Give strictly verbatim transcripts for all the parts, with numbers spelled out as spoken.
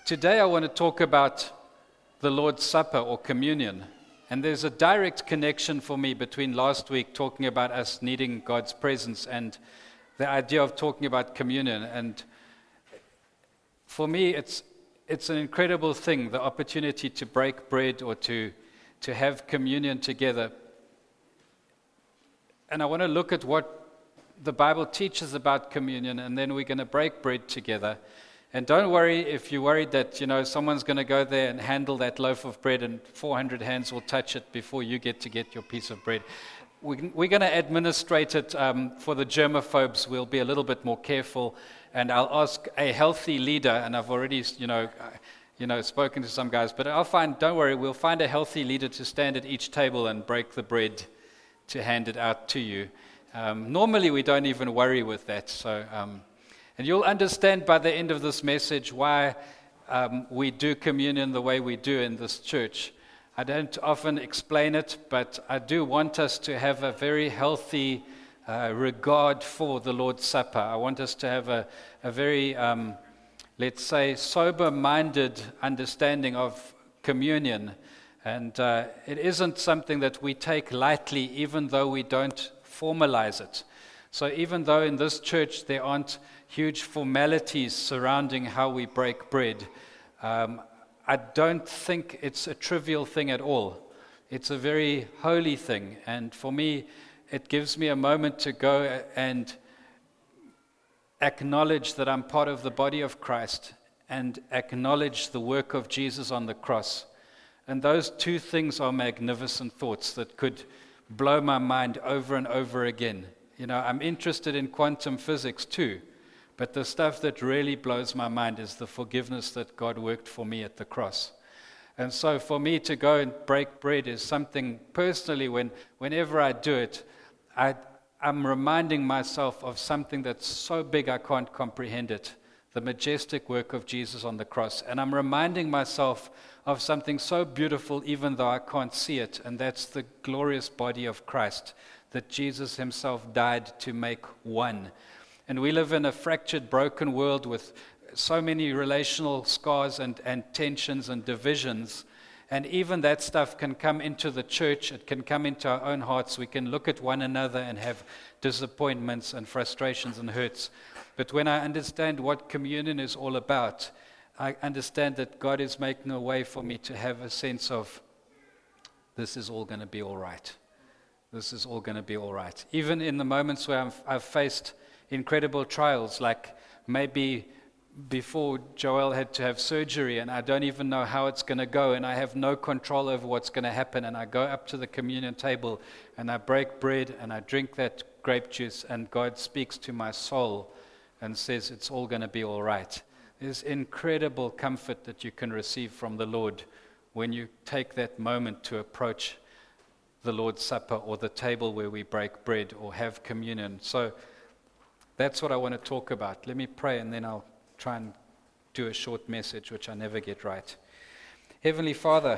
Today I want to talk about the Lord's Supper or communion. And there's a direct connection for me between last week talking about us needing God's presence and the idea of talking about communion. And for me, it's it's an incredible thing, the opportunity to break bread or to, to have communion together. And I want to look at what the Bible teaches about communion, and then we're going to break bread together. And don't worry if you're worried that, you know, someone's going to go there and handle that loaf of bread and four hundred hands will touch it before you get to get your piece of bread. We, we're going to administrate it um, for the germaphobes. We'll be a little bit more careful. And I'll ask a healthy leader, and I've already, you know, you know, spoken to some guys, but I'll find, don't worry, we'll find a healthy leader to stand at each table and break the bread to hand it out to you. Um, normally we don't even worry with that. So, um, and you'll understand by the end of this message why um, we do communion the way we do in this church. I don't often explain it, but I do want us to have a very healthy uh, regard for the Lord's Supper. I want us to have a, a very, um, let's say, sober-minded understanding of communion. And uh, it isn't something that we take lightly, even though we don't formalize it. So even though in this church there aren't huge formalities surrounding how we break bread, um, I don't think it's a trivial thing at all. It's a very holy thing. And for me, it gives me a moment to go and acknowledge that I'm part of the body of Christ and acknowledge the work of Jesus on the cross. And those two things are magnificent thoughts that could blow my mind over and over again. You know, I'm interested in quantum physics too, but the stuff that really blows my mind is the forgiveness that God worked for me at the cross. And so for me to go and break bread is something personally, when whenever I do it, I, I'm reminding myself of something that's so big I can't comprehend it, the majestic work of Jesus on the cross. And I'm reminding myself of something so beautiful even though I can't see it, and that's the glorious body of Christ that Jesus himself died to make one. And we live in a fractured, broken world with so many relational scars and, and tensions and divisions. And even that stuff can come into the church. It can come into our own hearts. We can look at one another and have disappointments and frustrations and hurts. But when I understand what communion is all about, I understand that God is making a way for me to have a sense of, this is all going to be all right. This is all going to be all right. Even in the moments where I've, I've faced incredible trials, like maybe before Joel had to have surgery and I don't even know how it's going to go and I have no control over what's going to happen, and I go up to the communion table and I break bread and I drink that grape juice, and God speaks to my soul and says it's all going to be all right. There's incredible comfort that you can receive from the Lord when you take that moment to approach the Lord's Supper or the table where we break bread or have communion. So that's what I want to talk about. Let me pray and then I'll try and do a short message, which I never get right. Heavenly Father,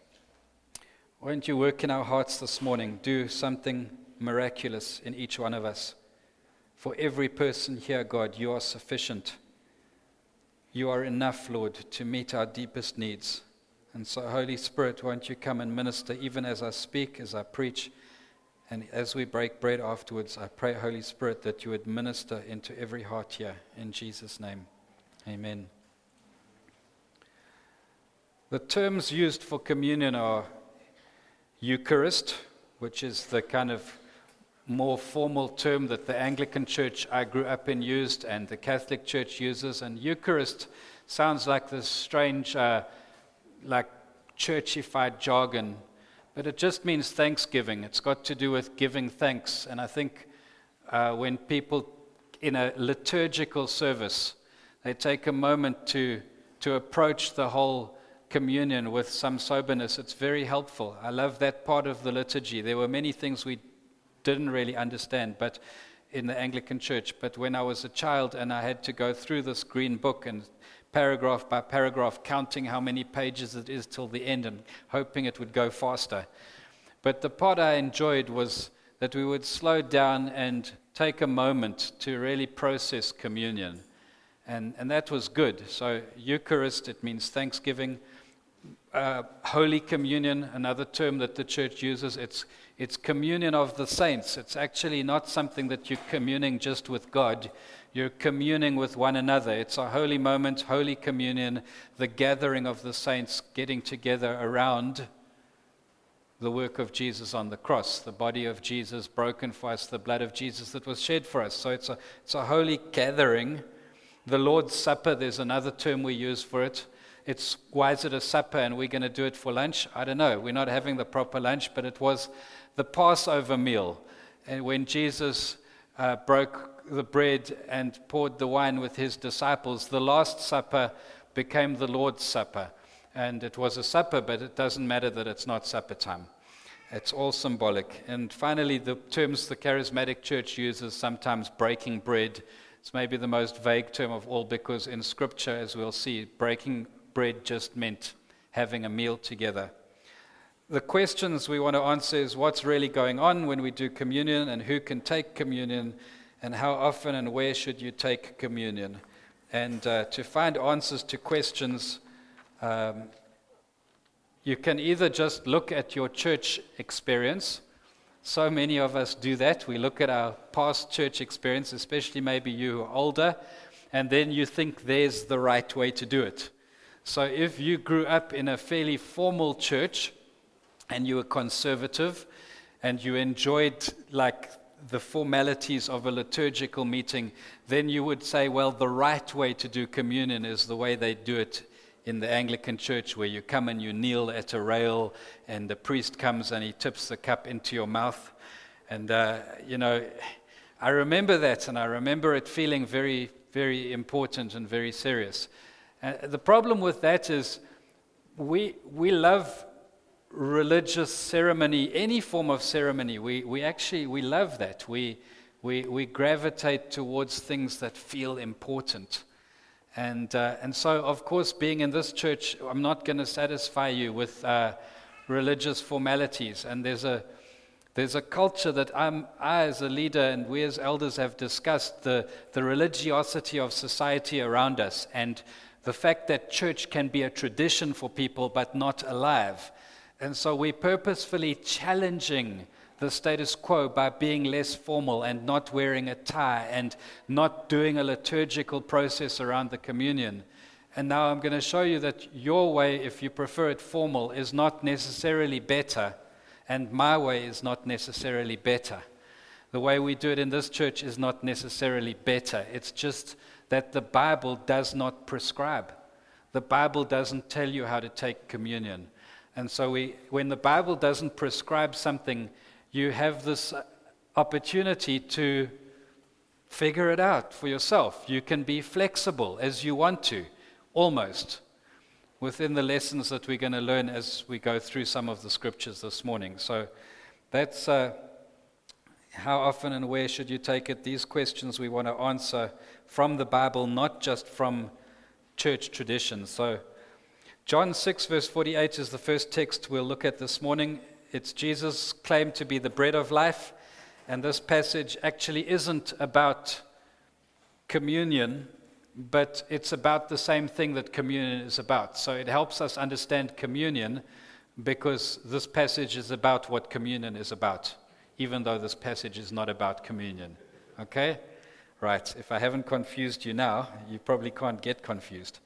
won't you work in our hearts this morning? Do something miraculous in each one of us. For every person here, God, you are sufficient. You are enough, Lord, to meet our deepest needs. And so, Holy Spirit, won't you come and minister even as I speak, as I preach, and as we break bread afterwards. I pray, Holy Spirit, that you would minister into every heart here. In Jesus' name, amen. The terms used for communion are Eucharist, which is the kind of more formal term that the Anglican Church I grew up in used and the Catholic Church uses. And Eucharist sounds like this strange, uh, like churchified jargon, but it just means thanksgiving. It's got to do with giving thanks. And I think uh, when people in a liturgical service, they take a moment to to approach the whole communion with some soberness, it's very helpful. I love that part of the liturgy. There were many things we didn't really understand, but in the Anglican Church. But when I was a child and I had to go through this green book and paragraph by paragraph, counting how many pages it is till the end and hoping it would go faster. But the part I enjoyed was that we would slow down and take a moment to really process communion And, and that was good. So Eucharist, it means thanksgiving. Uh, Holy Communion, another term that the church uses, it's, it's communion of the saints. It's actually not something that you're communing just with God. You're communing with one another. It's a holy moment, Holy Communion, the gathering of the saints getting together around the work of Jesus on the cross, the body of Jesus broken for us, the blood of Jesus that was shed for us. So it's a, it's a holy gathering. The Lord's Supper, there's another term we use for it. It's, why is it a supper and we're going to do it for lunch? I don't know. We're not having the proper lunch, but it was the Passover meal. And when Jesus uh, broke the bread and poured the wine with his disciples, the Last Supper became the Lord's Supper. And it was a supper, but it doesn't matter that it's not supper time. It's all symbolic. And finally, the terms the charismatic church uses, sometimes breaking bread. It's maybe the most vague term of all, because in Scripture, as we'll see, breaking bread just meant having a meal together. The questions we want to answer is what's really going on when we do communion, and who can take communion, and how often and where should you take communion. And uh, to find answers to questions, um, you can either just look at your church experience. So many of us do that. We look at our past church experience, especially maybe you who are older, and then you think there's the right way to do it. So if you grew up in a fairly formal church and you were conservative and you enjoyed like the formalities of a liturgical meeting, then you would say, well, the right way to do communion is the way they do it in the Anglican church, where you come and you kneel at a rail and the priest comes and he tips the cup into your mouth. And, uh, you know, I remember that, and I remember it feeling very, very important and very serious. Uh, the problem with that is we we love religious ceremony, any form of ceremony. We we actually, we love that. We, we, we gravitate towards things that feel important. And uh, and so, of course, being in this church, I'm not going to satisfy you with uh, religious formalities. And there's a there's a culture that I'm, I, as a leader, and we as elders have discussed the the religiosity of society around us, and the fact that church can be a tradition for people, but not alive. And so we're purposefully challenging the status quo by being less formal and not wearing a tie and not doing a liturgical process around the communion. And now I'm going to show you that your way, if you prefer it formal, is not necessarily better, and my way is not necessarily better. The way we do it in this church is not necessarily better. It's just that the Bible does not prescribe. The Bible doesn't tell you how to take communion. And so we, when the Bible doesn't prescribe something, you have this opportunity to figure it out for yourself. You can be flexible as you want to, almost, within the lessons that we're going to learn as we go through some of the scriptures this morning. So that's uh, how often and where should you take it? These questions we want to answer from the Bible, not just from church tradition. So John six verse forty-eight is the first text we'll look at this morning. It's Jesus claimed to be the bread of life, and this passage actually isn't about communion, but it's about the same thing that communion is about. So it helps us understand communion because this passage is about what communion is about, even though this passage is not about communion. Okay? Right. If I haven't confused you now, you probably can't get confused.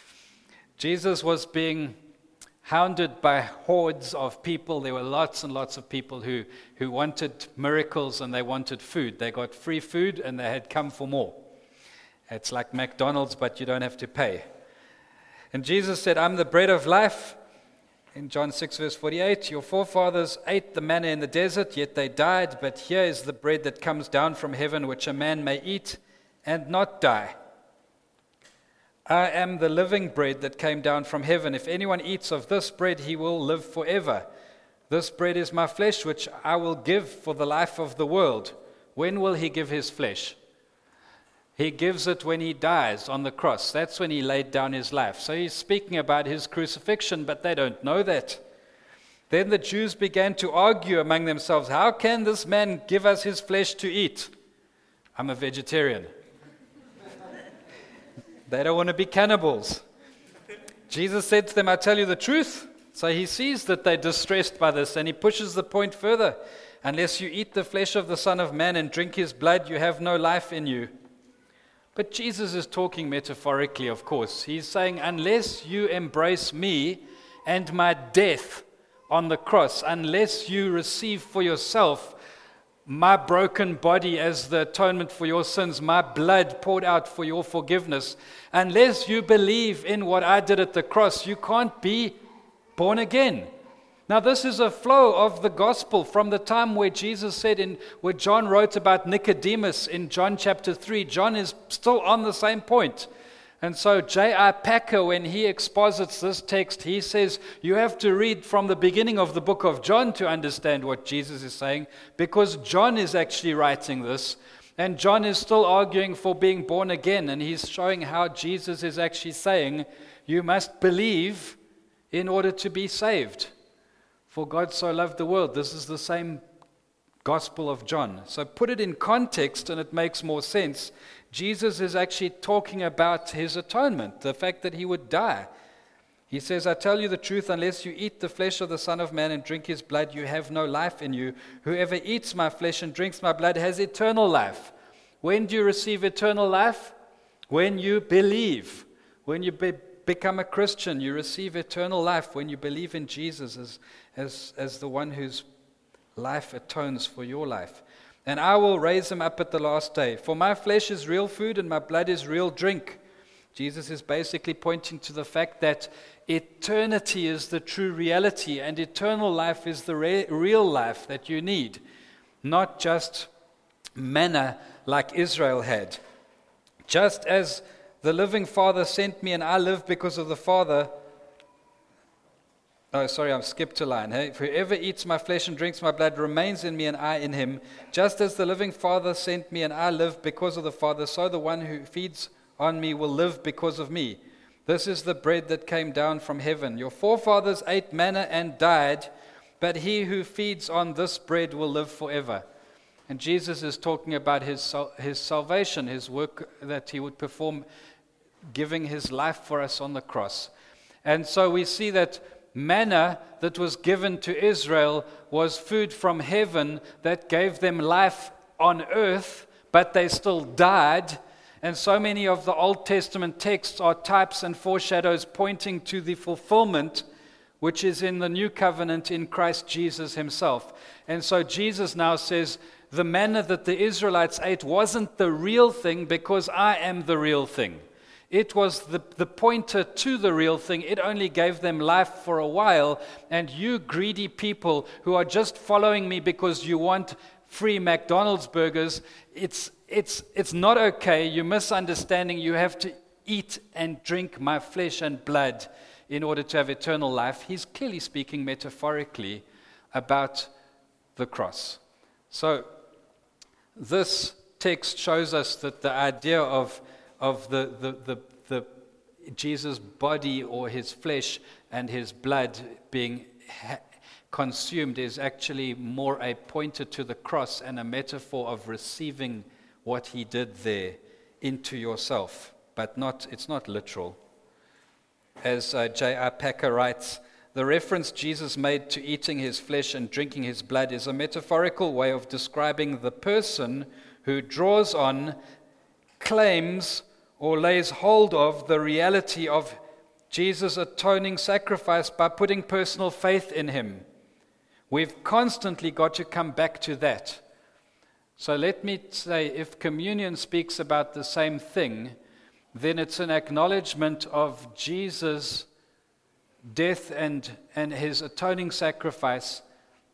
Jesus was being hounded by hordes of people. There were lots and lots of people who, who wanted miracles and they wanted food. They got free food and they had come for more. It's like McDonald's, but you don't have to pay. And Jesus said, I'm the bread of life. In John six verse forty-eight, your forefathers ate the manna in the desert, yet they died. But here is the bread that comes down from heaven, which a man may eat and not die. I am the living bread that came down from heaven. If anyone eats of this bread, he will live forever. This bread is my flesh, which I will give for the life of the world. When will he give his flesh? He gives it when he dies on the cross. That's when he laid down his life. So he's speaking about his crucifixion, but they don't know that. Then the Jews began to argue among themselves, how can this man give us his flesh to eat? I'm a vegetarian. They don't want to be cannibals. Jesus said to them, I tell you the truth. So he sees that they're distressed by this, and he pushes the point further. Unless you eat the flesh of the Son of Man and drink his blood, you have no life in you. But Jesus is talking metaphorically, of course. He's saying, unless you embrace me and my death on the cross, unless you receive for yourself my broken body as the atonement for your sins, my blood poured out for your forgiveness, unless you believe in what I did at the cross, you can't be born again. Now, this is a flow of the gospel from the time where Jesus said, in where John wrote about Nicodemus in John chapter three. John is still on the same point. And so J I Packer, when he exposits this text, he says you have to read from the beginning of the book of John to understand what Jesus is saying, because John is actually writing this, and John is still arguing for being born again, and he's showing how Jesus is actually saying you must believe in order to be saved. For God so loved the world. This is the same Gospel of John. So put it in context and it makes more sense. Jesus is actually talking about his atonement, the fact that he would die. He says, I tell you the truth, unless you eat the flesh of the Son of Man and drink his blood, you have no life in you. Whoever eats my flesh and drinks my blood has eternal life. When do you receive eternal life? When you believe. When you be, become a Christian, you receive eternal life when you believe in Jesus as, as, as the one whose life atones for your life. And I will raise him up at the last day. For my flesh is real food and my blood is real drink. Jesus is basically pointing to the fact that eternity is the true reality, and eternal life is the re- real life that you need, not just manna like Israel had. Just as the living Father sent me and I live because of the Father. Oh, sorry, I've skipped a line. Hey? Whoever eats my flesh and drinks my blood remains in me and I in him. Just as the living Father sent me and I live because of the Father, so the one who feeds on me will live because of me. This is the bread that came down from heaven. Your forefathers ate manna and died, but he who feeds on this bread will live forever. And Jesus is talking about his, his salvation, his work that he would perform, giving his life for us on the cross. And so we see that manna that was given to Israel was food from heaven that gave them life on earth, but they still died. And so many of the Old Testament texts are types and foreshadows pointing to the fulfillment which is in the new covenant in Christ Jesus himself. And so Jesus now says, the manna that the Israelites ate wasn't the real thing because I am the real thing. It was the, the pointer to the real thing. It only gave them life for a while. And you greedy people who are just following me because you want free McDonald's burgers, it's, it's, it's not okay. You're misunderstanding. You have to eat and drink my flesh and blood in order to have eternal life. He's clearly speaking metaphorically about the cross. So this text shows us that the idea of of the, the, the, the Jesus' body or his flesh and his blood being ha- consumed is actually more a pointer to the cross and a metaphor of receiving what he did there into yourself, but not it's not literal. As uh, J I Packer writes, the reference Jesus made to eating his flesh and drinking his blood is a metaphorical way of describing the person who draws on, claims, or lays hold of the reality of Jesus' atoning sacrifice by putting personal faith in him. We've constantly got to come back to that. So let me say, if communion speaks about the same thing, then it's an acknowledgement of Jesus' death and, and his atoning sacrifice.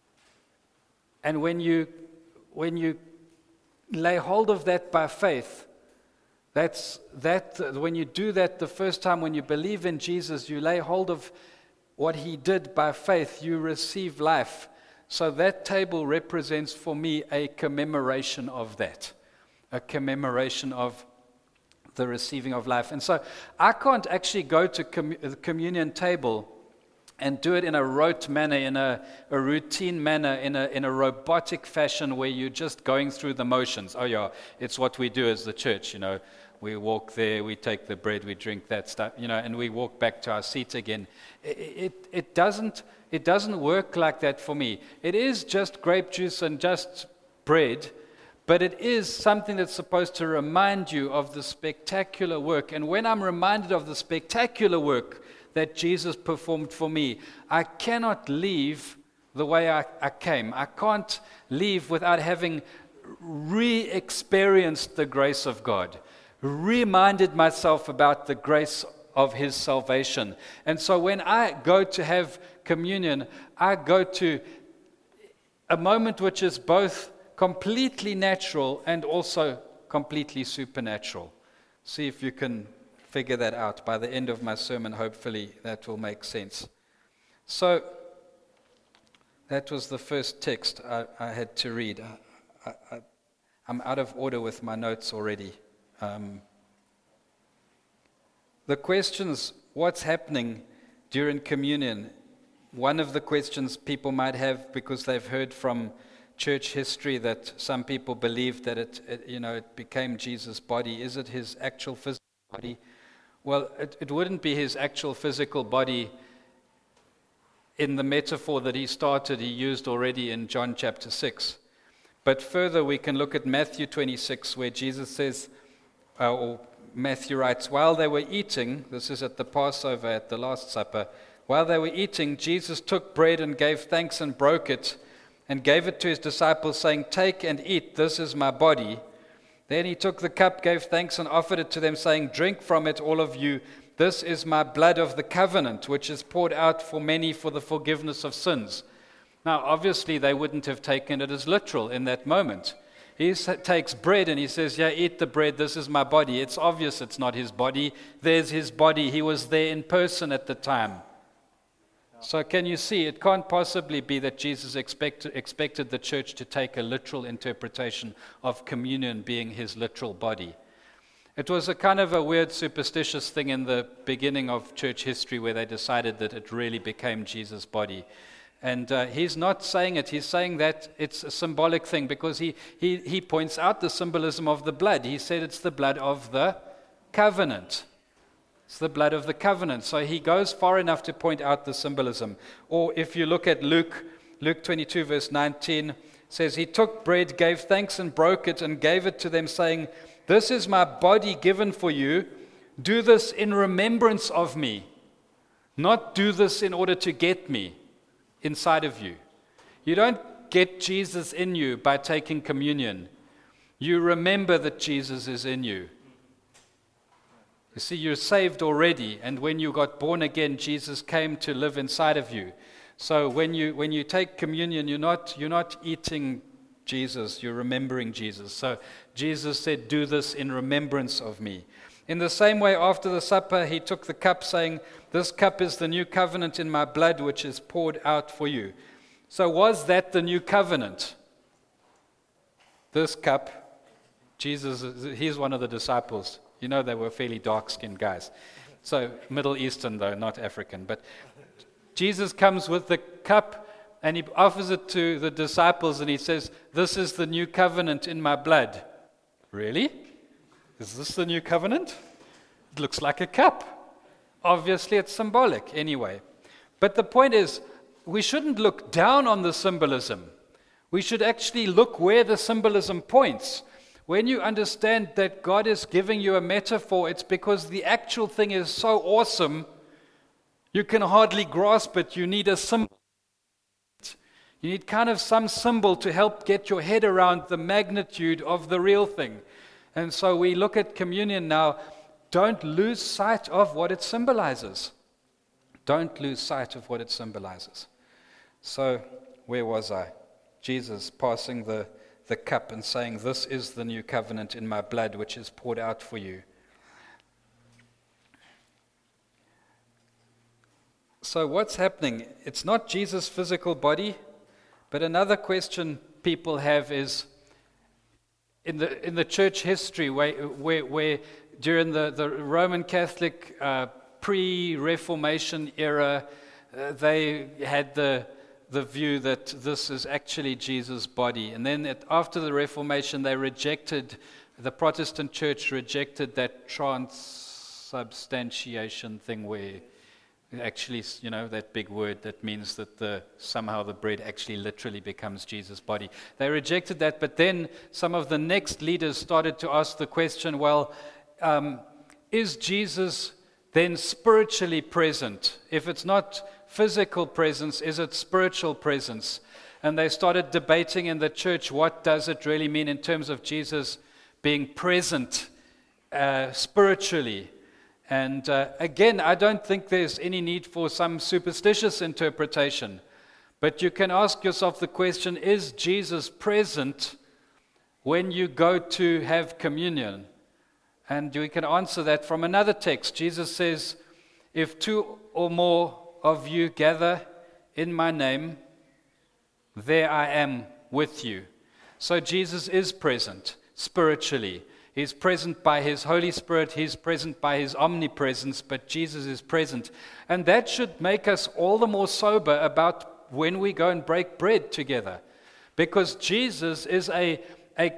And when you, when you lay hold of that by faith, That's that. When you do that the first time, when you believe in Jesus, you lay hold of what he did by faith, you receive life. So that table represents for me a commemoration of that, a commemoration of the receiving of life. And so I can't actually go to com- the communion table and do it in a rote manner, in a, a routine manner, in a in a robotic fashion where you're just going through the motions. Oh yeah, it's what we do as the church, you know. we walk there, we take the bread, we drink that stuff, you know, and we walk back to our seat again. It, it, it doesn't it doesn't work like that for me. It is just grape juice and just bread, but it is something that's supposed to remind you of the spectacular work. And when I'm reminded of the spectacular work that Jesus performed for me, I cannot leave the way I, I came. I can't leave without having re-experienced the grace of God, reminded myself about the grace of His salvation. And so when I go to have communion, I go to a moment which is both completely natural and also completely supernatural. See if you can figure that out. By the end of my sermon, hopefully that will make sense. So that was the first text I, I had to read. I, I, I'm out of order with my notes already. Um, the questions, what's happening during communion? One of the questions people might have, because they've heard from church history that some people believe that it, it you know, it became Jesus' body. Is it His actual physical body? Well, it, it wouldn't be His actual physical body in the metaphor that He started, He used already in John chapter six. But further, we can look at Matthew twenty-six, where Jesus says, uh, or Matthew writes, while they were eating, this is at the Passover, at the Last Supper, while they were eating, Jesus took bread and gave thanks and broke it, and gave it to His disciples, saying, take and eat, this is my body. Then He took the cup, gave thanks, and offered it to them, saying, drink from it, all of you. This is my blood of the covenant, which is poured out for many for the forgiveness of sins. Now, obviously, they wouldn't have taken it as literal in that moment. He takes bread and He says, yeah, eat the bread, this is my body. It's obvious it's not His body. There's His body. He was there in person at the time. So can you see, it can't possibly be that Jesus expect, expected the church to take a literal interpretation of communion being His literal body. It was a kind of a weird superstitious thing in the beginning of church history where they decided that it really became Jesus' body. And uh, He's not saying it, He's saying that it's a symbolic thing because he, he, he points out the symbolism of the blood. He said it's the blood of the covenant. It's the blood of the covenant. So He goes far enough to point out the symbolism. Or if you look at Luke, Luke twenty-two verse nineteen, says, He took bread, gave thanks and broke it and gave it to them, saying, this is my body given for you. Do this in remembrance of me. Not do this in order to get me inside of you. You don't get Jesus in you by taking communion. You remember that Jesus is in you. You see, you're saved already, and when you got born again, Jesus came to live inside of you. So when you when you take communion, you're not you're not eating Jesus, you're remembering Jesus. So Jesus said, do this in remembrance of me. In the same way, after the supper, He took the cup, saying, this cup is the new covenant in my blood, which is poured out for you. So was that the new covenant? This cup, Jesus, He's one of the disciples. You know, they were fairly dark-skinned guys. So Middle Eastern, though, not African. But Jesus comes with the cup, and He offers it to the disciples, and He says, this is the new covenant in my blood. Really? Is this the new covenant? It looks like a cup. Obviously, it's symbolic anyway. But the point is, we shouldn't look down on the symbolism. We should actually look where the symbolism points. When you understand that God is giving you a metaphor, it's because the actual thing is so awesome, you can hardly grasp it. You need a symbol. You need kind of some symbol to help get your head around the magnitude of the real thing. And so we look at communion now. Don't lose sight of what it symbolizes. Don't lose sight of what it symbolizes. So, where was I? Jesus passing the, the cup and saying, this is the new covenant in my blood, which is poured out for you. So what's happening? It's not Jesus' physical body, but another question people have is, in the in the church history, where, where, where during the, the Roman Catholic uh, pre-Reformation era, uh, they had the the view that this is actually Jesus' body. And then at, after the Reformation, they rejected the Protestant church rejected that transubstantiation thing where actually, you know, that big word that means that the somehow the bread actually literally becomes Jesus' body. They rejected that, but then some of the next leaders started to ask the question, well, um, is Jesus then spiritually present? If it's not physical presence, is it spiritual presence? And they started debating in the church, what does it really mean in terms of Jesus being present uh, spiritually? And uh, again, I don't think there's any need for some superstitious interpretation. But you can ask yourself the question, is Jesus present when you go to have communion? And you can answer that from another text. Jesus says, if two or more of you gather in my name, there I am with you. So Jesus is present spiritually. He's present by his Holy Spirit. He's present by his omnipresence, but Jesus is present. And that should make us all the more sober about when we go and break bread together. Because Jesus is a, a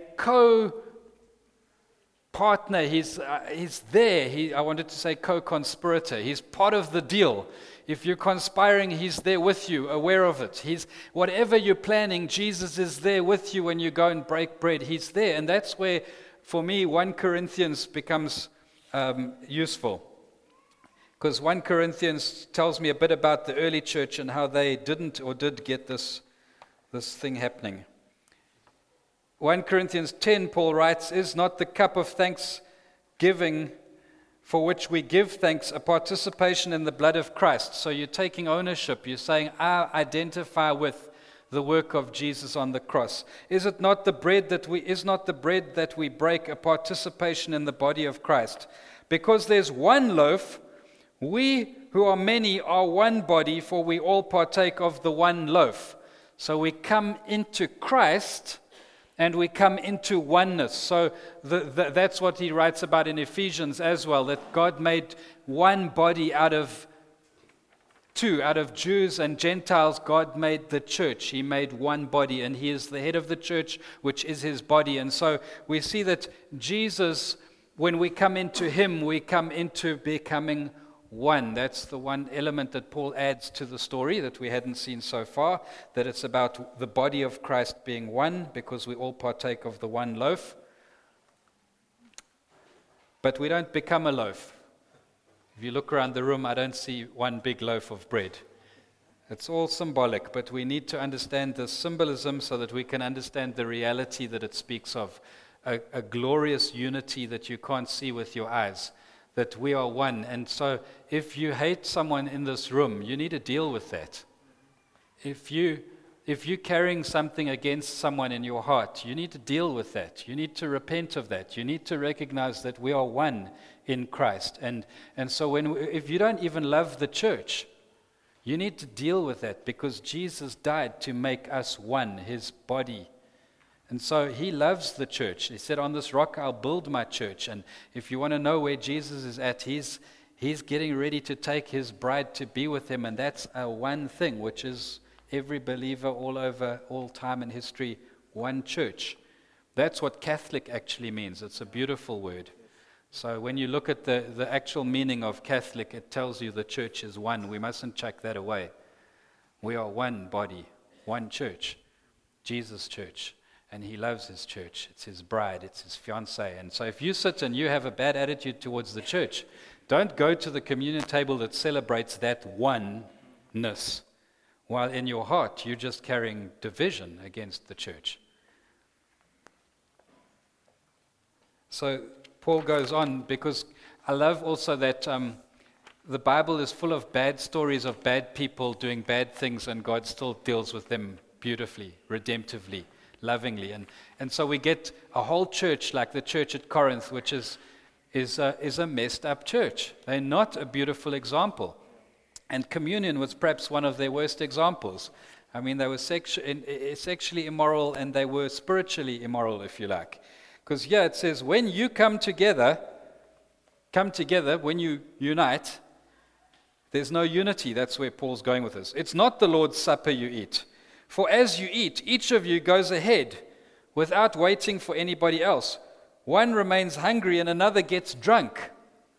co-partner. He's, uh, he's there. He, I wanted to say co-conspirator. He's part of the deal. If you're conspiring, he's there with you, aware of it. He's whatever you're planning, Jesus is there with you when you go and break bread. He's there. And that's where, for me, First Corinthians becomes um, useful. Because First Corinthians tells me a bit about the early church and how they didn't or did get this, this thing happening. First Corinthians ten, Paul writes, is not the cup of thanksgiving for which we give thanks a participation in the blood of Christ? So you're taking ownership. You're saying, I identify with the work of Jesus on the cross. Is it not the bread that we is not the bread that we break a participation in the body of Christ? Because there's one loaf, we who are many are one body, for we all partake of the one loaf. So we come into Christ and we come into oneness. So the, the, that's what he writes about in Ephesians as well, that God made one body out of two, out of Jews and Gentiles. God made the church. He made one body, and he is the head of the church, which is his body. And so we see that Jesus, when we come into him, we come into becoming one. That's the one element that Paul adds to the story that we hadn't seen so far, that it's about the body of Christ being one because we all partake of the one loaf. But we don't become a loaf. If you look around the room, I don't see one big loaf of bread. It's all symbolic, but we need to understand the symbolism so that we can understand the reality that it speaks of, a, a glorious unity that you can't see with your eyes. That we are one. And so if you hate someone in this room, you need to deal with that. If, you, if you're carrying something against someone in your heart, you need to deal with that. You need to repent of that. You need to recognize that we are one in Christ. And, and so when we, if you don't even love the church, you need to deal with that because Jesus died to make us one, his body. And so he loves the church. He said, on this rock I'll build my church. And if you want to know where Jesus is at, he's, he's getting ready to take his bride to be with him. And that's a one thing, which is every believer all over, all time in history, one church. That's what Catholic actually means. It's a beautiful word. So when you look at the, the actual meaning of Catholic, it tells you the church is one. We mustn't chuck that away. We are one body, one church, Jesus' church. And he loves his church. It's his bride. It's his fiancée. And so if you sit and you have a bad attitude towards the church, don't go to the communion table that celebrates that oneness, while in your heart you're just carrying division against the church. So Paul goes on, because I love also that um, the Bible is full of bad stories of bad people doing bad things, and God still deals with them beautifully, redemptively, lovingly. And and so we get a whole church like the church at Corinth, which is is a, is a messed up church. They're not a beautiful example. And communion was perhaps one of their worst examples. I mean, they were sexu- sexually immoral, and they were spiritually immoral, if you like. Because here it says, when you come together, come together, when you unite, there's no unity. That's where Paul's going with this. It's not the Lord's Supper you eat. For as you eat, each of you goes ahead without waiting for anybody else. One remains hungry and another gets drunk.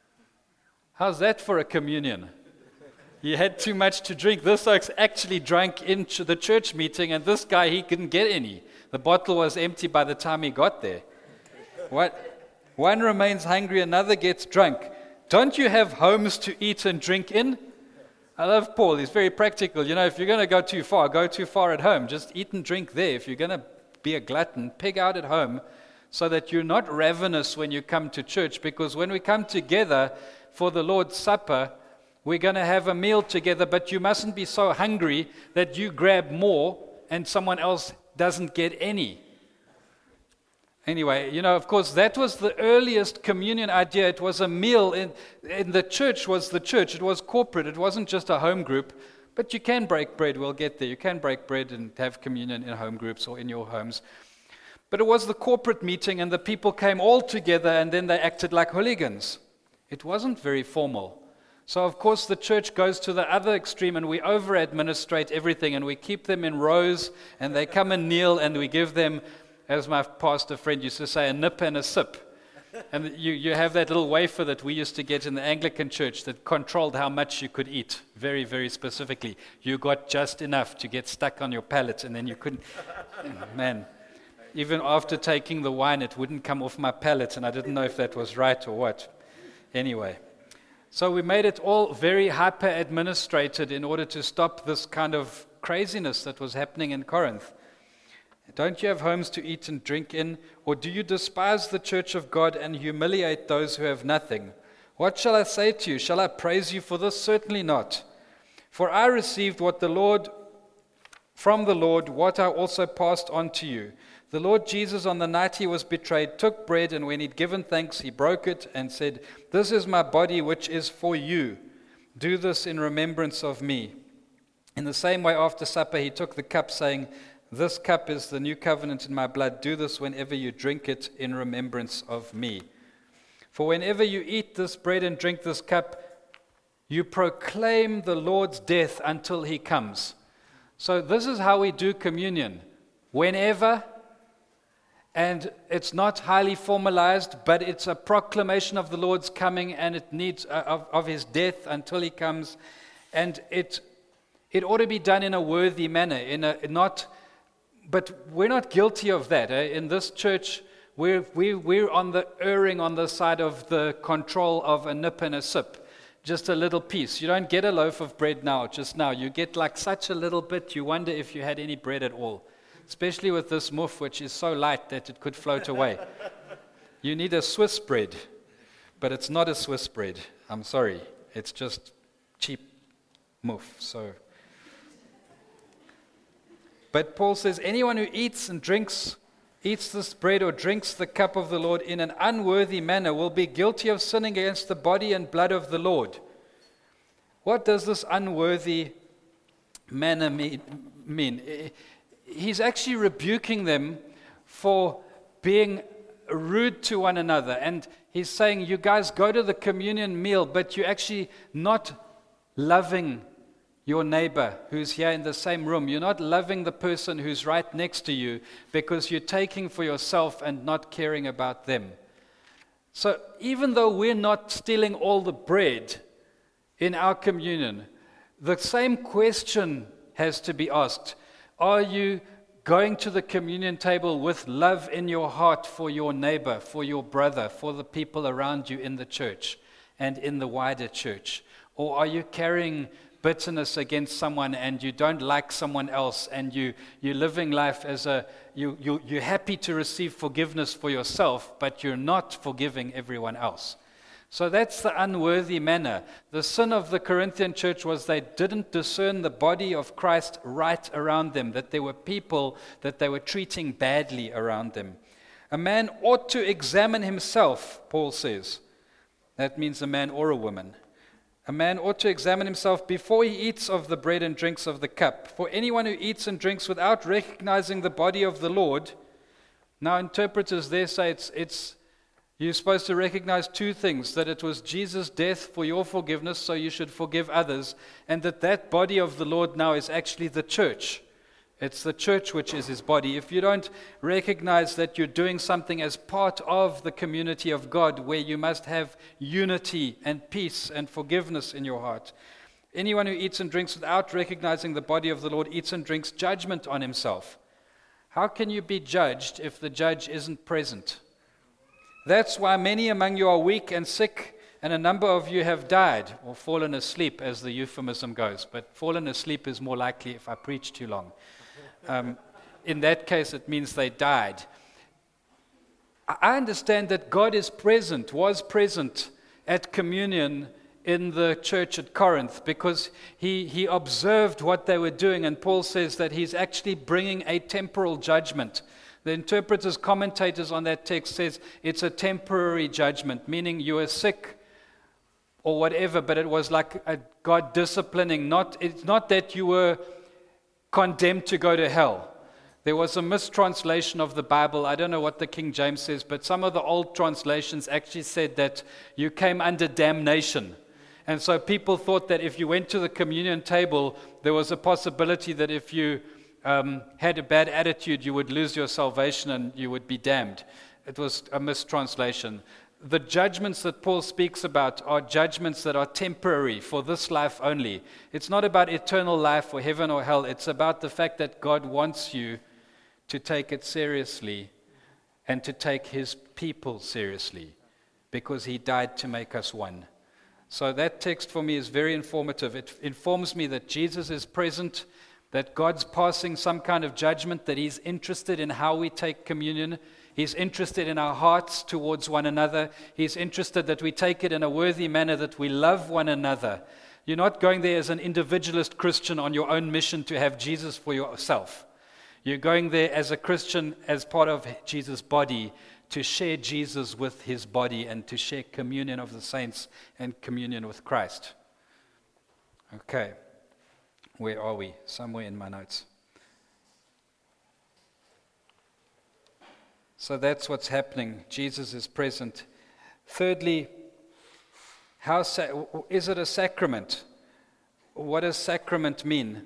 How's that for a communion? He had too much to drink. This oak's actually drank into the church meeting, and this guy, he couldn't get any. The bottle was empty by the time he got there. What? One remains hungry, another gets drunk. Don't you have homes to eat and drink in? I love Paul. He's very practical. You know, if you're going to go too far, go too far at home. Just eat and drink there. If you're going to be a glutton, pig out at home so that you're not ravenous when you come to church. Because when we come together for the Lord's Supper, we're going to have a meal together, but you mustn't be so hungry that you grab more and someone else doesn't get any. Anyway, you know, of course, that was the earliest communion idea. It was a meal. In, in the church was the church. It was corporate. It wasn't just a home group. But you can break bread. We'll get there. You can break bread and have communion in home groups or in your homes. But it was the corporate meeting, and the people came all together, and then they acted like hooligans. It wasn't very formal. So, of course, the church goes to the other extreme, and we over-administrate everything, and we keep them in rows, and they come and kneel, and we give them, as my pastor friend used to say, a nip and a sip. And you, you have that little wafer that we used to get in the Anglican church that controlled how much you could eat, very, very specifically. You got just enough to get stuck on your palate, and then you couldn't. Man, even after taking the wine, it wouldn't come off my palate, and I didn't know if that was right or what. Anyway, so we made it all very hyper-administrated in order to stop this kind of craziness that was happening in Corinth. Don't you have homes to eat and drink in? Or do you despise the church of God and humiliate those who have nothing? What shall I say to you? Shall I praise you for this? Certainly not. For I received what the Lord, from the Lord, what I also passed on to you. The Lord Jesus, on the night he was betrayed, took bread, and when he'd given thanks, he broke it and said, "This is my body, which is for you. Do this in remembrance of me." In the same way, after supper, he took the cup, saying, "This cup is the new covenant in my blood. Do this whenever you drink it in remembrance of me. For whenever you eat this bread and drink this cup, you proclaim the Lord's death until he comes." So this is how we do communion. Whenever, and it's not highly formalized, but it's a proclamation of the Lord's coming, and it needs uh, of, of his death until he comes. And it it ought to be done in a worthy manner, in a not... But we're not guilty of that. Eh? In this church, we're, we, we're on the erring on the side of the control of a nip and a sip. Just a little piece. You don't get a loaf of bread now, just now. You get like such a little bit, you wonder if you had any bread at all. Especially with this muff, which is so light that it could float away. You need a Swiss bread, but it's not a Swiss bread. I'm sorry. It's just cheap muff. So... But Paul says, anyone who eats and drinks, eats this bread or drinks the cup of the Lord in an unworthy manner will be guilty of sinning against the body and blood of the Lord. What does this unworthy manner mean? He's actually rebuking them for being rude to one another. And he's saying, you guys go to the communion meal, but you're actually not loving your neighbor who's here in the same room. You're not loving the person who's right next to you because you're taking for yourself and not caring about them. So even though we're not stealing all the bread in our communion, the same question has to be asked. Are you going to the communion table with love in your heart for your neighbor, for your brother, for the people around you in the church and in the wider church? Or are you carrying bitterness against someone, and you don't like someone else, and you, you're living life as a, you, you, you're happy to receive forgiveness for yourself, but you're not forgiving everyone else? So that's the unworthy manner. The sin of the Corinthian church was they didn't discern the body of Christ right around them, that there were people that they were treating badly around them. A man ought to examine himself, Paul says. That means a man or a woman. A man ought to examine himself before he eats of the bread and drinks of the cup. For anyone who eats and drinks without recognizing the body of the Lord, now interpreters there say it's, it's you're supposed to recognize two things, that it was Jesus' death for your forgiveness, so you should forgive others, and that that body of the Lord now is actually the church. It's the church which is his body. If you don't recognize that you're doing something as part of the community of God, where you must have unity and peace and forgiveness in your heart, anyone who eats and drinks without recognizing the body of the Lord eats and drinks judgment on himself. How can you be judged if the judge isn't present? That's why many among you are weak and sick, and a number of you have died, or fallen asleep, as the euphemism goes. But fallen asleep is more likely if I preach too long. Um, in that case, it means they died. I understand that God is present, was present at communion in the church at Corinth, because he, he observed what they were doing, and Paul says that he's actually bringing a temporal judgment. The interpreters, commentators on that text says it's a temporary judgment, meaning you were sick or whatever, but it was like a God disciplining. Not, it's not that you were condemned to go to hell. There was a mistranslation of the Bible. I don't know what the King James says, but some of the old translations actually said that you came under damnation. And so people thought that if you went to the communion table, there was a possibility that if you um, had a bad attitude, you would lose your salvation and you would be damned. It was a mistranslation. The judgments that Paul speaks about are judgments that are temporary, for this life only. It's not about eternal life or heaven or hell. It's about the fact that God wants you to take it seriously and to take his people seriously, because he died to make us one. So that text for me is very informative. It informs me that Jesus is present, that God's passing some kind of judgment, that he's interested in how we take communion. He's interested in our hearts towards one another. He's interested that we take it in a worthy manner, that we love one another. You're not going there as an individualist Christian on your own mission to have Jesus for yourself. You're going there as a Christian, as part of Jesus' body, to share Jesus with his body and to share communion of the saints and communion with Christ. Okay, where are we? Somewhere in my notes. So that's what's happening. Jesus is present. Thirdly, how sa- is it a sacrament? What does sacrament mean?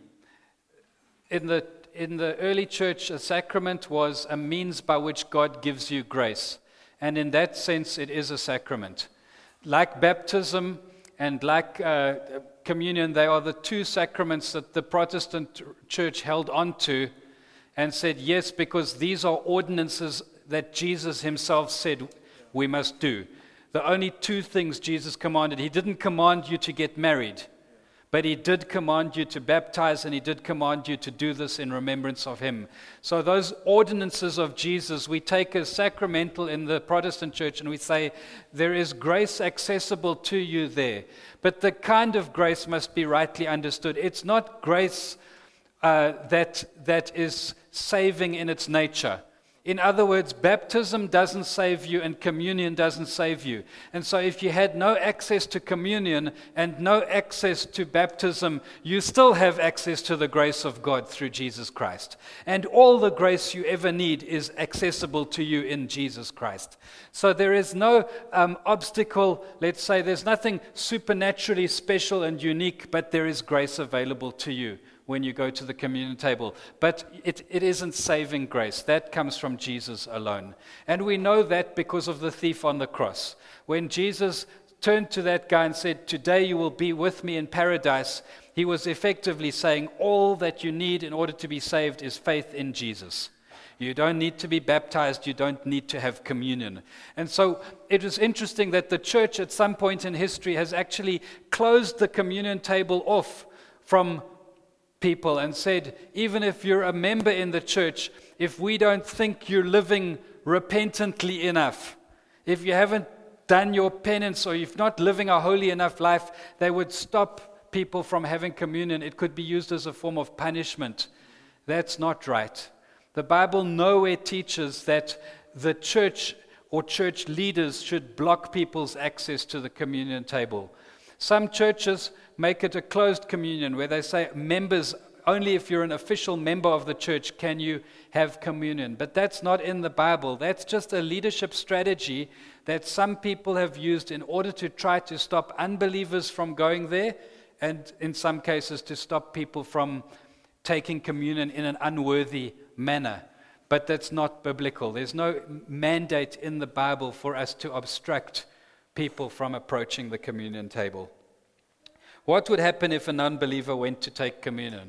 In the in the early church, a sacrament was a means by which God gives you grace. And in that sense, it is a sacrament. Like baptism and like uh, communion, they are the two sacraments that the Protestant church held on to and said, yes, because these are ordinances that Jesus himself said we must do. The only two things Jesus commanded. He didn't command you to get married, but he did command you to baptize, and he did command you to do this in remembrance of him. So those ordinances of Jesus we take as sacramental in the Protestant church, and we say there is grace accessible to you there. But the kind of grace must be rightly understood. It's not grace uh, that that is saving in its nature. In other words, baptism doesn't save you and communion doesn't save you. And so if you had no access to communion and no access to baptism, you still have access to the grace of God through Jesus Christ. And all the grace you ever need is accessible to you in Jesus Christ. So there is no um, obstacle, let's say, there's nothing supernaturally special and unique, but there is grace available to you when you go to the communion table. But it, it isn't saving grace. That comes from Jesus alone. And we know that because of the thief on the cross. When Jesus turned to that guy and said, "Today you will be with me in paradise," he was effectively saying all that you need in order to be saved is faith in Jesus. You don't need to be baptized. You don't need to have communion. And so it is interesting that the church at some point in history has actually closed the communion table off from people and said, even if you're a member in the church, if we don't think you're living repentantly enough, if you haven't done your penance or you're not living a holy enough life, they would stop people from having communion. It could be used as a form of punishment. That's not right. The Bible nowhere teaches that the church or church leaders should block people's access to the communion table. Some churches make it a closed communion where they say members, only if you're an official member of the church can you have communion. But that's not in the Bible. That's just a leadership strategy that some people have used in order to try to stop unbelievers from going there, and in some cases to stop people from taking communion in an unworthy manner. But that's not biblical. There's no mandate in the Bible for us to obstruct people from approaching the communion table. What would happen if a non-believer went to take communion?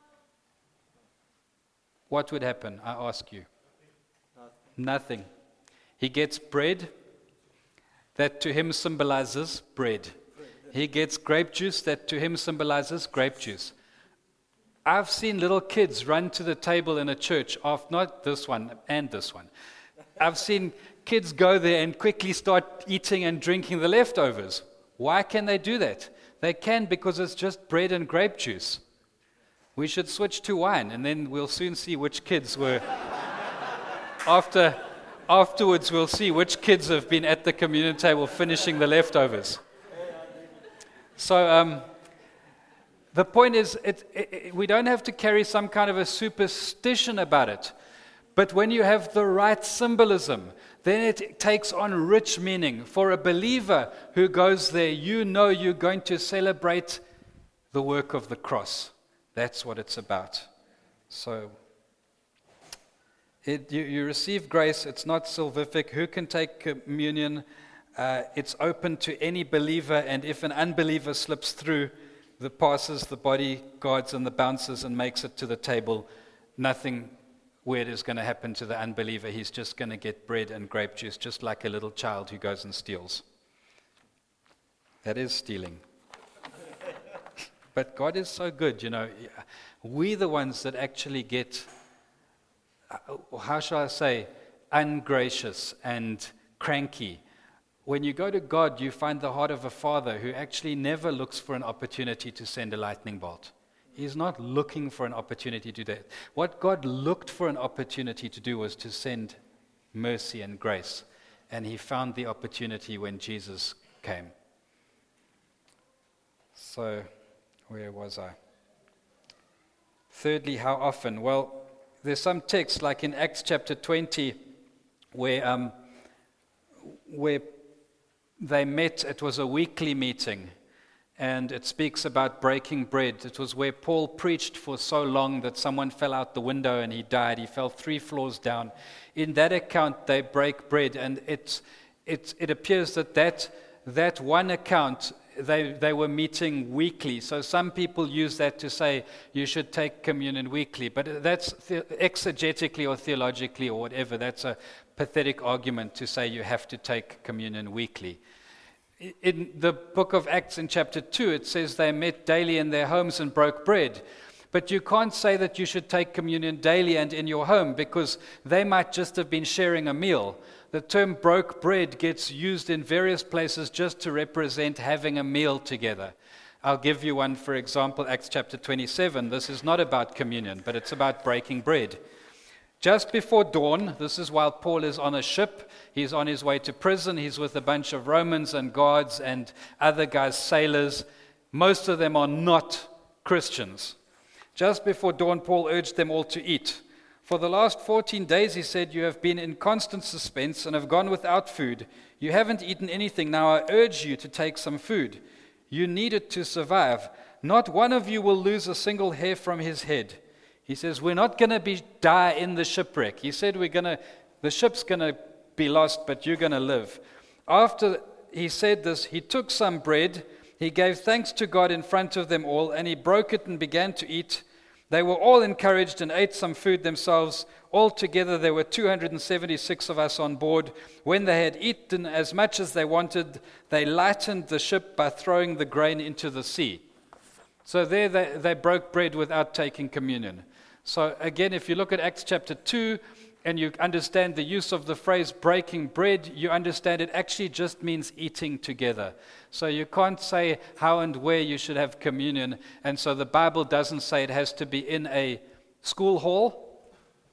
What would happen, I ask you? Nothing. Nothing. He gets bread that to him symbolizes bread. He gets grape juice that to him symbolizes grape juice. I've seen little kids run to the table in a church, of not this one and this one. I've seen kids go there and quickly start eating and drinking the leftovers. Why can they do that? They can because it's just bread and grape juice. We should switch to wine, and then we'll soon see which kids were. After, afterwards, we'll see which kids have been at the communion table finishing the leftovers. So um, the point is, it, it, it, we don't have to carry some kind of a superstition about it. But when you have the right symbolism, then it takes on rich meaning. For a believer who goes there, you know you're going to celebrate the work of the cross. That's what it's about. So, it, you, you receive grace. It's not salvific. Who can take communion? Uh, it's open to any believer, and if an unbeliever slips through, the passes, the body guards, and the bouncers and makes it to the table, nothing weird is going to happen to the unbeliever. He's just going to get bread and grape juice, just like a little child who goes and steals. That is stealing. But God is so good, you know. We're the ones that actually get, how shall I say, ungracious and cranky. When you go to God, you find the heart of a father who actually never looks for an opportunity to send a lightning bolt. He's not looking for an opportunity to do that. What God looked for an opportunity to do was to send mercy and grace. And he found the opportunity when Jesus came. So, where was I? Thirdly, how often? Well, there's some text, like in Acts chapter twenty, where um, where they met. It was a weekly meeting, and it speaks about breaking bread. It was where Paul preached for so long that someone fell out the window and he died. He fell three floors down. In that account, they break bread, and it it it appears that that that one account, They they were meeting weekly. So some people use that to say you should take communion weekly. But that's the, exegetically or theologically or whatever, that's a pathetic argument to say you have to take communion weekly. In the book of Acts in chapter two, it says they met daily in their homes and broke bread. But you can't say that you should take communion daily and in your home, because they might just have been sharing a meal. The term broke bread gets used in various places just to represent having a meal together. I'll give you one, for example, Acts chapter twenty-seven. This is not about communion, but it's about breaking bread. Just before dawn, this is while Paul is on a ship. He's on his way to prison. He's with a bunch of Romans and guards and other guys, sailors. Most of them are not Christians. Just before dawn, Paul urged them all to eat. For the last fourteen days, he said, you have been in constant suspense and have gone without food. You haven't eaten anything. Now I urge you to take some food. You need it to survive. Not one of you will lose a single hair from his head. He says, we're not going to be die in the shipwreck. He said, we're going to, the ship's going to be lost, but you're going to live. After he said this, he took some bread. He gave thanks to God in front of them all, and he broke it and began to eat. They were all encouraged and ate some food themselves. Altogether, there were two hundred seventy-six of us on board. When they had eaten as much as they wanted, they lightened the ship by throwing the grain into the sea. So there they, they broke bread without taking communion. So again, if you look at Acts chapter two, and you understand the use of the phrase breaking bread, you understand it actually just means eating together. So you can't say how and where you should have communion. And so the Bible doesn't say it has to be in a school hall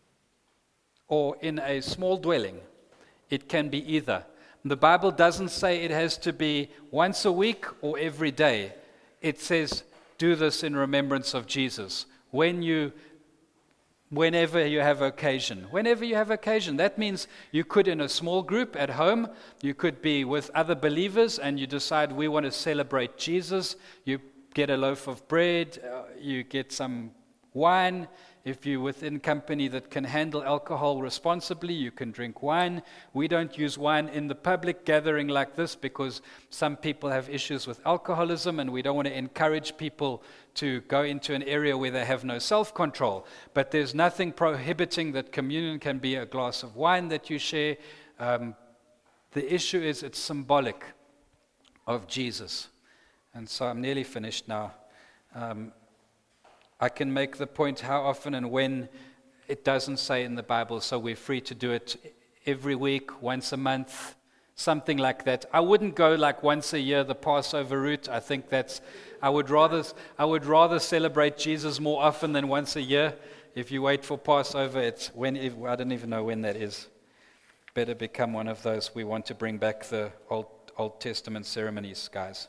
or in a small dwelling. It can be either. The Bible doesn't say it has to be once a week or every day. It says, do this in remembrance of Jesus. When you Whenever you have occasion. Whenever you have occasion. That means you could in a small group at home. You could be with other believers and you decide we want to celebrate Jesus. You get a loaf of bread. Uh, you get some wine. If you're within company that can handle alcohol responsibly, you can drink wine. We don't use wine in the public gathering like this because some people have issues with alcoholism, and we don't want to encourage people to go into an area where they have no self-control. But there's nothing prohibiting that communion can be a glass of wine that you share. Um, the issue is it's symbolic of Jesus. And so I'm nearly finished now. Um, I can make the point how often and when it doesn't say in the Bible, so we're free to do it every week, once a month, something like that. I wouldn't go like once a year, the Passover route. I think that's, I would rather, I would rather celebrate Jesus more often than once a year. If you wait for Passover, it's when, I don't even know when that is. Better become one of those. We want to bring back the Old, Old Testament ceremonies, guys.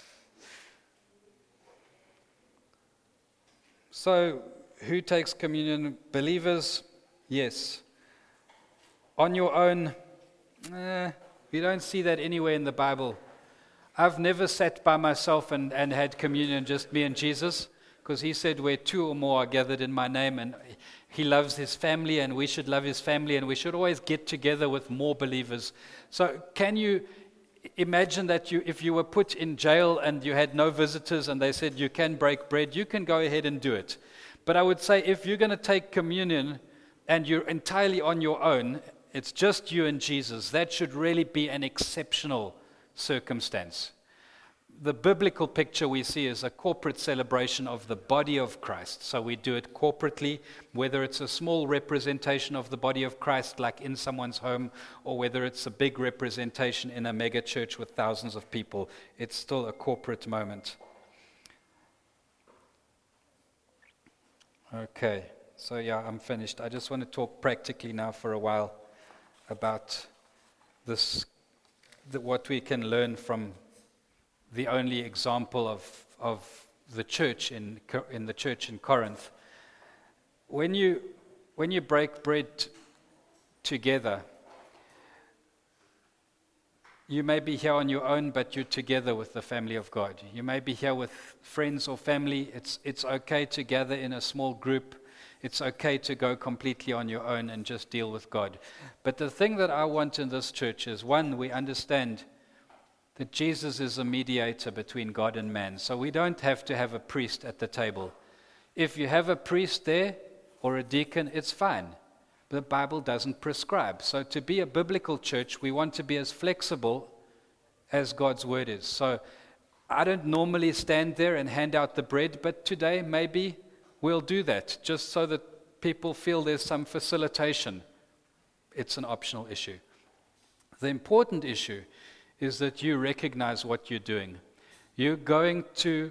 So, who takes communion? Believers? Yes. On your own? Eh, we don't see that anywhere in the Bible. I've never sat by myself and, and had communion, just me and Jesus, because he said where two or more are gathered in my name, and he loves his family, and we should love his family, and we should always get together with more believers. So can you imagine that you, if you were put in jail and you had no visitors and they said you can break bread, you can go ahead and do it. But I would say if you're going to take communion and you're entirely on your own, it's just you and Jesus, that should really be an exceptional circumstance. The biblical picture we see is a corporate celebration of the body of Christ. So we do it corporately, whether it's a small representation of the body of Christ, like in someone's home, or whether it's a big representation in a mega church with thousands of people. It's still a corporate moment. Okay, so yeah, I'm finished. I just want to talk practically now for a while about this, the, what we can learn from the only example of of the church in in the church in Corinth. When you when you break bread t- together, you may be here on your own, but you're together with the family of God. You may be here with friends or family. It's it's okay to gather in a small group. It's okay to go completely on your own and just deal with God. But the thing that I want in this church is, one, we understand that Jesus is a mediator between God and man. So we don't have to have a priest at the table. If you have a priest there or a deacon, it's fine. The Bible doesn't prescribe. So to be a biblical church, we want to be as flexible as God's word is. So I don't normally stand there and hand out the bread, but today maybe we'll do that, just so that people feel there's some facilitation. It's an optional issue. The important issue is that you recognize what you're doing. You're going to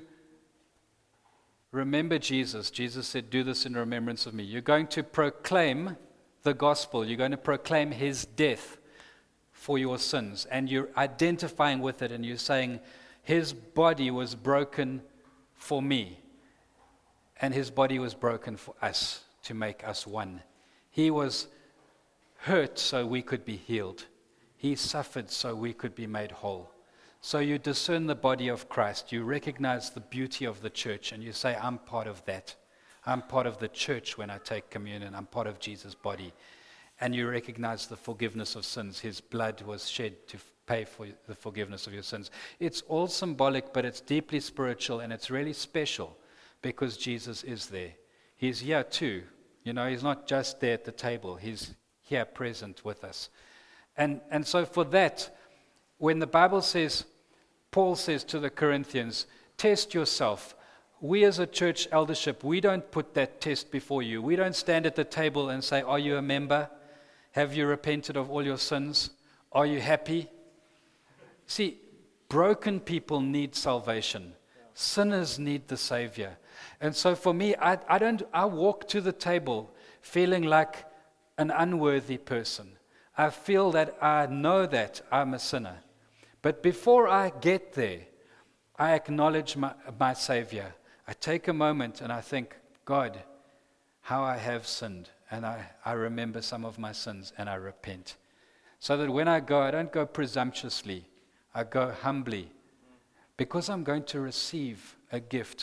remember Jesus. Jesus said, do this in remembrance of me. You're going to proclaim the gospel. You're going to proclaim his death for your sins. And you're identifying with it, and you're saying, his body was broken for me. And his body was broken for us, to make us one. He was hurt so we could be healed. He suffered so we could be made whole. So you discern the body of Christ. You recognize the beauty of the church, and you say, I'm part of that. I'm part of the church when I take communion. I'm part of Jesus' body. And you recognize the forgiveness of sins. His blood was shed to pay for the forgiveness of your sins. It's all symbolic, but it's deeply spiritual, and it's really special because Jesus is there. He's here too. You know, he's not just there at the table. He's here present with us. And and so for that, when the Bible says, Paul says to the Corinthians, test yourself. We as a church eldership, we don't put that test before you. We don't stand at the table and say, are you a member? Have you repented of all your sins? Are you happy? See, broken people need salvation. Sinners need the Savior. And so for me, I, I don't. I walk to the table feeling like an unworthy person. I feel that I know that I'm a sinner. But before I get there, I acknowledge my, my Savior. I take a moment and I think, God, how I have sinned. And I, I remember some of my sins and I repent. So that when I go, I don't go presumptuously. I go humbly. Because I'm going to receive a gift.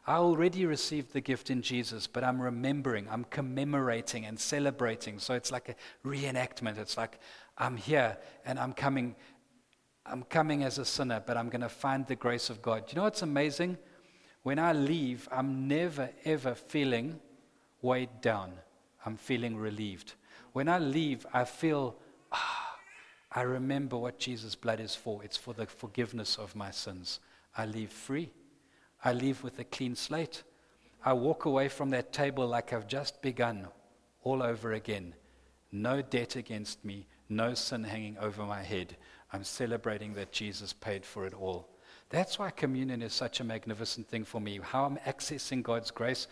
I already received the gift in Jesus, but I'm remembering, I'm commemorating and celebrating. So it's like a reenactment. It's like I'm here and I'm coming, I'm coming as a sinner, but I'm going to find the grace of God. You know what's amazing? When I leave, I'm never, ever feeling weighed down. I'm feeling relieved. When I leave, I feel, ah, I remember what Jesus' blood is for. It's for the forgiveness of my sins. I leave free. I leave with a clean slate. I walk away from that table like I've just begun all over again. No debt against me, no sin hanging over my head. I'm celebrating that Jesus paid for it all. That's why communion is such a magnificent thing for me, how I'm accessing God's grace.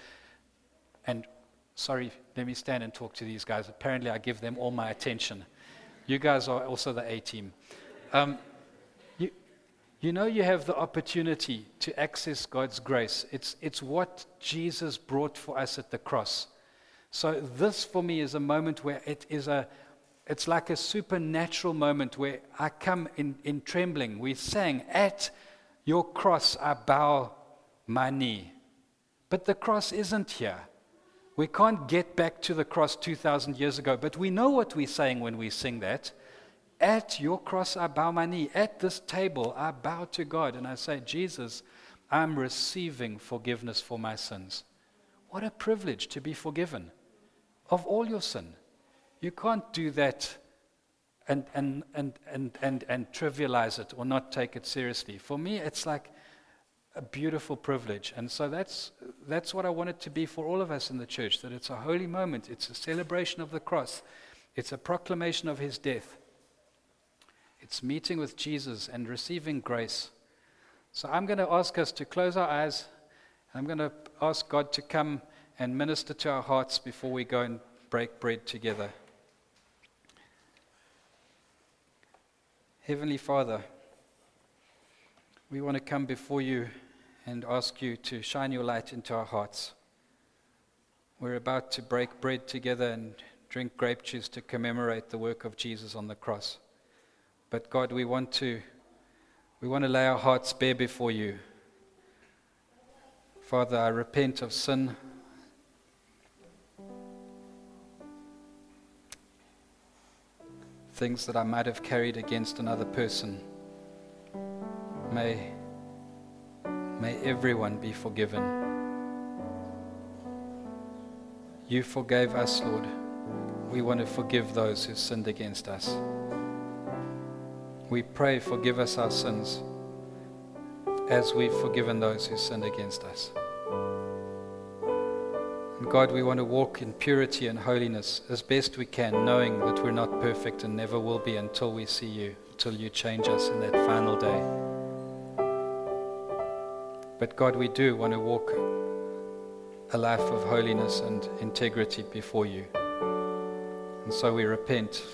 And sorry, let me stand and talk to these guys. Apparently I give them all my attention. You guys are also the A-team. Um, you, you know you have the opportunity to access God's grace. It's, it's what Jesus brought for us at the cross. So this for me is a moment where it is a, it's like a supernatural moment where I come in, in trembling. We sang, at your cross I bow my knee. But the cross isn't here. We can't get back to the cross two thousand years ago, but we know what we're saying when we sing that. At your cross I bow my knee. At this table I bow to God and I say, Jesus, I'm receiving forgiveness for my sins. What a privilege to be forgiven of all your sin. You can't do that and and and and and, and trivialize it or not take it seriously. For me, it's like a beautiful privilege. And so that's that's what I want it to be for all of us in the church, that it's a holy moment. It's a celebration of the cross. It's a proclamation of his death. It's meeting with Jesus and receiving grace. So I'm going to ask us to close our eyes. I'm going to ask God to come and minister to our hearts before we go and break bread together. Heavenly Father, we want to come before you and ask you to shine your light into our hearts. We're about to break bread together and drink grape juice to commemorate the work of Jesus on the cross. But God, we want to we want to lay our hearts bare before you. Father, I repent of sin. Things that I might have carried against another person. May, may everyone be forgiven. You forgave us, Lord. We want to forgive those who sinned against us. We pray, forgive us our sins as we've forgiven those who sinned against us. And God, we want to walk in purity and holiness as best we can, knowing that we're not perfect and never will be until we see you, until you change us in that final day. But God, we do want to walk a life of holiness and integrity before you. And so we repent.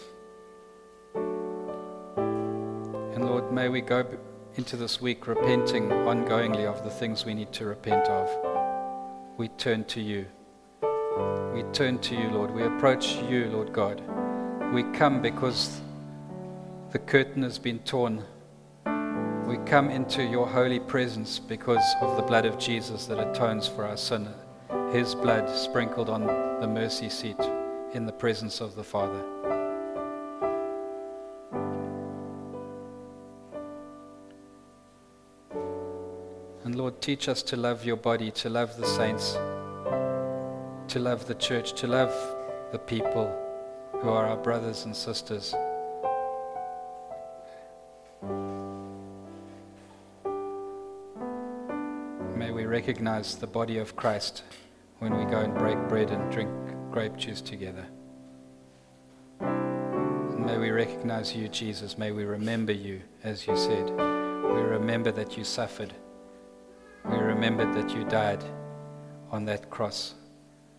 And Lord, may we go into this week repenting ongoingly of the things we need to repent of. We turn to you. We turn to you, Lord. We approach you, Lord God. We come because the curtain has been torn. We come into your holy presence because of the blood of Jesus that atones for our sin. His blood sprinkled on the mercy seat in the presence of the Father. And Lord, teach us to love your body, to love the saints, to love the church, to love the people who are our brothers and sisters. May we recognize the body of Christ when we go and break bread and drink grape juice together. And may we recognize you, Jesus. May we remember you, as you said. We remember that you suffered. We remembered that you died on that cross